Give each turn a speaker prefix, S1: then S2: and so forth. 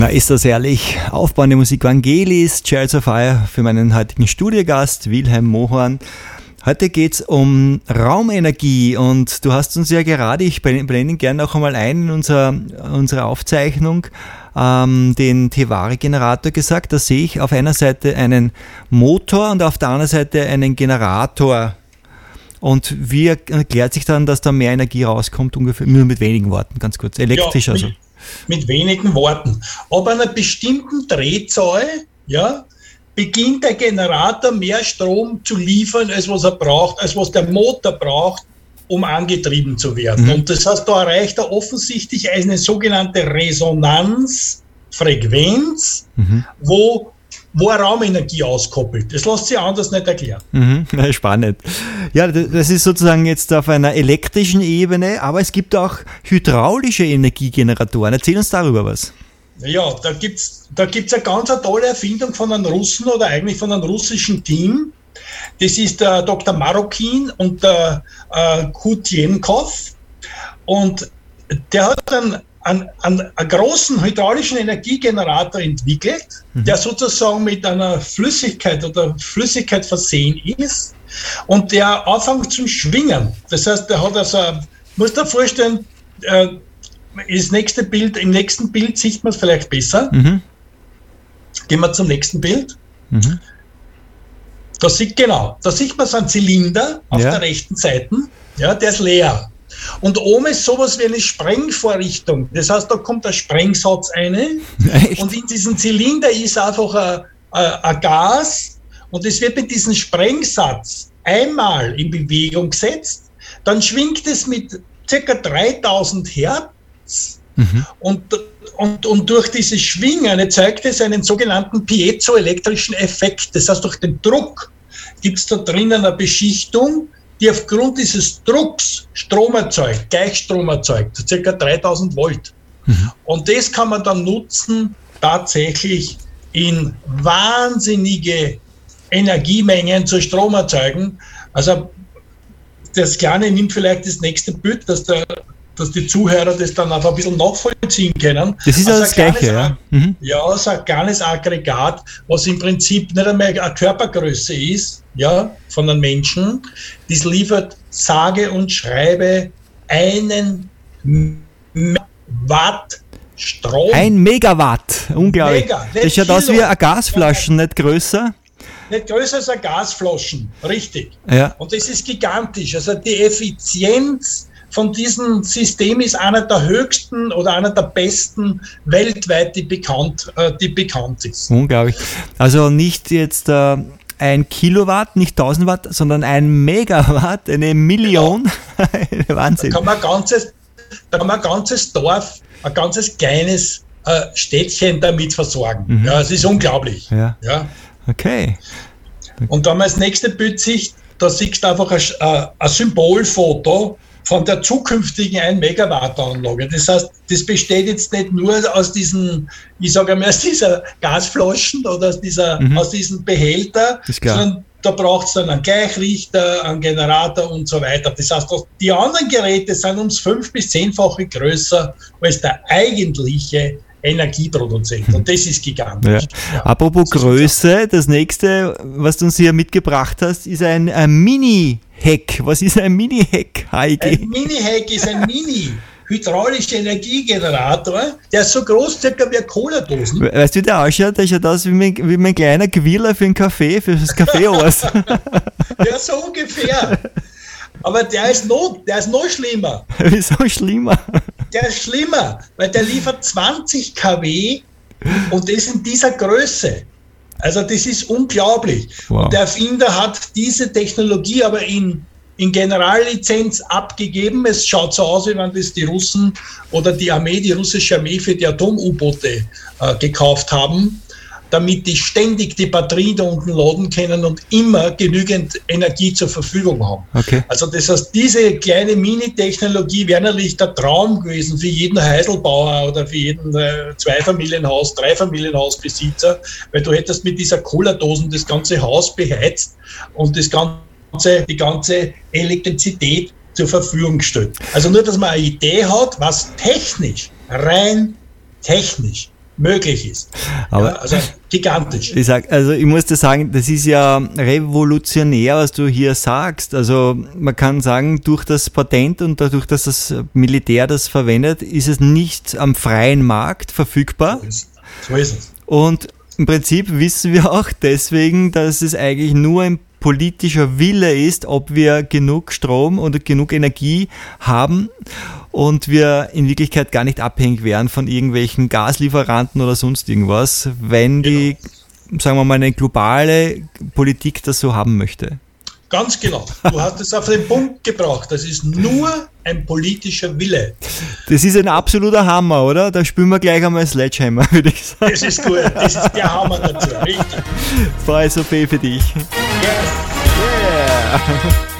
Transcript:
S1: Na, ist das ehrlich? Aufbauende Musik Vangelis, Chariots of Fire für meinen heutigen Studiogast Wilhelm Mohrhorn. Heute geht's um Raumenergie und du hast uns ja gerade, ich blende ihn gerne noch einmal ein in unsere Aufzeichnung, den Tevari-Generator gesagt. Da sehe ich auf einer Seite einen Motor und auf der anderen Seite einen Generator. Und wie erklärt sich dann, dass da mehr Energie rauskommt, ungefähr nur mit wenigen Worten, ganz kurz, elektrisch also?
S2: Mit wenigen Worten. Ab einer bestimmten Drehzahl, beginnt der Generator mehr Strom zu liefern, als was er braucht, als was der Motor braucht, um angetrieben zu werden. Und das heißt, da erreicht er offensichtlich eine sogenannte Resonanzfrequenz, wo er Raumenergie auskoppelt. Das lässt sich anders nicht erklären.
S1: Spannend. Ja, das ist sozusagen jetzt auf einer elektrischen Ebene, aber es gibt auch hydraulische Energiegeneratoren. Erzähl uns darüber was.
S2: Ja, da gibt's eine ganz tolle Erfindung von einem Russen oder eigentlich von einem russischen Team. Das ist der Dr. Marokin und der Kutjenkov. Und der hat einen großen hydraulischen Energiegenerator entwickelt, der sozusagen mit einer Flüssigkeit versehen ist und der anfängt zum Schwingen. Das heißt, der hat musst dir vorstellen, im nächsten Bild sieht man es vielleicht besser. Gehen wir zum nächsten Bild. Da sieht man so einen Zylinder auf der rechten Seite, der ist leer. Und oben ist sowas wie eine Sprengvorrichtung. Das heißt, da kommt ein Sprengsatz rein. Und in diesem Zylinder ist einfach ein Gas. Und es wird mit diesem Sprengsatz einmal in Bewegung gesetzt. Dann schwingt es mit ca. 3000 Hertz. Und durch dieses Schwingen erzeugt es einen sogenannten piezoelektrischen Effekt. Das heißt, durch den Druck gibt es da drinnen eine Beschichtung, die aufgrund dieses Drucks Strom erzeugt, Gleichstrom erzeugt, ca. 3000 Volt. Und das kann man dann nutzen, tatsächlich in wahnsinnige Energiemengen zu Strom erzeugen. Also das Kleine nimmt vielleicht das nächste Bild, dass die Zuhörer das dann auch ein bisschen nachvollziehen können.
S1: Das ist also das Gleiche, ja.
S2: Ja, so ein kleines Aggregat, was im Prinzip nicht einmal eine Körpergröße ist, von einem Menschen. Das liefert sage und schreibe 1 Watt Strom.
S1: 1 Megawatt, unglaublich. Das schaut aus wie eine Gasflasche, nicht größer.
S2: Nicht größer als eine Gasflaschen, richtig.
S1: Ja.
S2: Und das ist gigantisch. Also die Effizienz von diesem System ist einer der höchsten oder einer der besten weltweit, die bekannt ist. Unglaublich.
S1: Also nicht jetzt 1 Kilowatt, nicht 1000 Watt, sondern 1 Megawatt, eine Million. Genau. Wahnsinn.
S2: Da kann man ein ganzes Dorf, ein ganzes kleines Städtchen damit versorgen. Ja, es ist unglaublich.
S1: Ja. Okay.
S2: Und wenn man das nächste Bild sieht, da siehst du einfach ein Symbolfoto von der zukünftigen 1 Megawatt Anlage. Das heißt, das besteht jetzt nicht nur aus diesen, aus dieser Gasflaschen oder aus diesem Behälter, sondern da braucht es dann einen Gleichrichter, einen Generator und so weiter. Das heißt, die anderen Geräte sind ums 5- bis 10-fache größer als der eigentliche Energieproduzent. Und das ist gigantisch.
S1: Ja. Apropos Größe, das nächste, was du uns hier mitgebracht hast, ist ein Mini-Heck. Was ist ein Mini-Heck, Heike?
S2: Ein Mini-Heck ist ein hydraulischer Energiegenerator, der ist so groß, circa wie Cola-Dosen.
S1: Weißt du, wie der ausschaut? Der schaut aus wie mein kleiner Gewiller für einen Kaffee, für das Kaffeehaus.
S2: Ja, so ungefähr. Aber der ist noch schlimmer.
S1: Wieso schlimmer?
S2: Der ist schlimmer, weil der liefert 20 kW und das in dieser Größe. Also das ist unglaublich. Wow. Und der Erfinder hat diese Technologie aber in Generallizenz abgegeben. Es schaut so aus, wie wenn das die Russen oder die russische Armee für die Atom-U-Boote gekauft haben, damit die ständig die Batterien da unten laden können und immer genügend Energie zur Verfügung haben.
S1: Okay.
S2: Also das heißt, diese kleine Mini-Technologie wäre natürlich der Traum gewesen für jeden Heiselbauer oder für jeden Zweifamilienhaus-, Dreifamilienhausbesitzer, weil du hättest mit dieser Cola-Dosen das ganze Haus beheizt und die ganze Elektrizität zur Verfügung gestellt. Also nur, dass man eine Idee hat, was rein technisch möglich ist.
S1: Aber
S2: also gigantisch.
S1: Ich muss dir sagen, das ist ja revolutionär, was du hier sagst. Also man kann sagen, durch das Patent und dadurch, dass das Militär das verwendet, ist es nicht am freien Markt verfügbar.
S2: So ist es.
S1: Und im Prinzip wissen wir auch deswegen, dass es eigentlich nur ein politischer Wille ist, ob wir genug Strom oder genug Energie haben und wir in Wirklichkeit gar nicht abhängig wären von irgendwelchen Gaslieferanten oder sonst irgendwas, wenn die, sagen wir mal, eine globale Politik das so haben möchte.
S2: Ganz genau. Du hast es auf den Punkt gebracht. Das ist nur ein politischer Wille.
S1: Das ist ein absoluter Hammer, oder? Da spielen wir gleich einmal Sledgehammer, würde ich sagen.
S2: Das ist gut. Das ist der Hammer dazu. Richtig.
S1: Voll so viel für dich.
S2: Yeah.